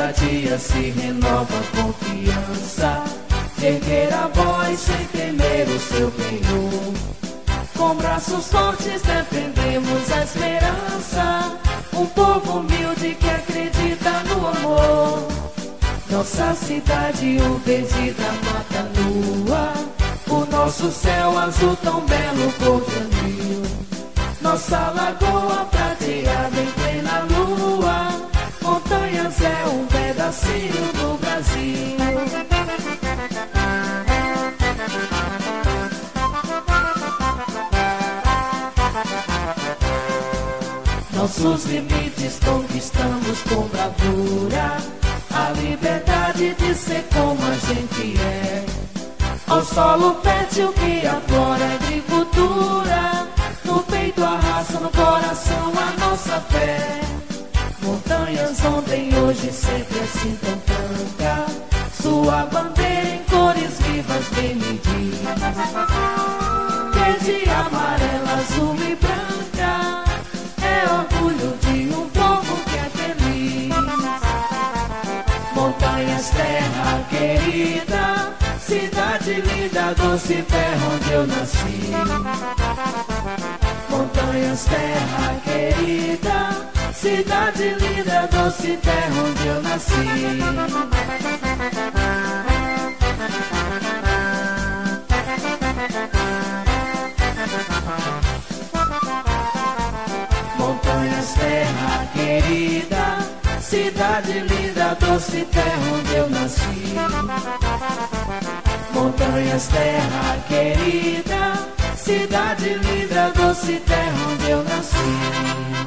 cada dia se renova a confiança, erguer a voz sem temer o seu penhor. Com braços fortes defendemos a esperança, um povo humilde que acredita no amor. Nossa cidade, o verde da mata nua, o nosso céu azul tão belo cor de anil, nossa lagoa prateada em plena lua, montanhas é um pedacinho do Brasil. Nossos limites conquistamos com bravura, a liberdade de ser como a gente é. Ao solo fértil que aflora a agricultura, no peito a raça, no coração a nossa fé. Montanhas ontem, hoje, sempre assim tão franca, sua bandeira em cores vivas bem me diz. Verde, amarela, azul e branca, é orgulho de um povo que é feliz. Montanhas, terra querida, cidade linda, doce terra onde eu nasci. Montanhas, terra querida, cidade linda, doce terra onde eu nasci. Montanhas, terra querida, cidade linda, doce terra onde eu nasci. Montanhas, terra querida, cidade linda, doce terra onde eu nasci.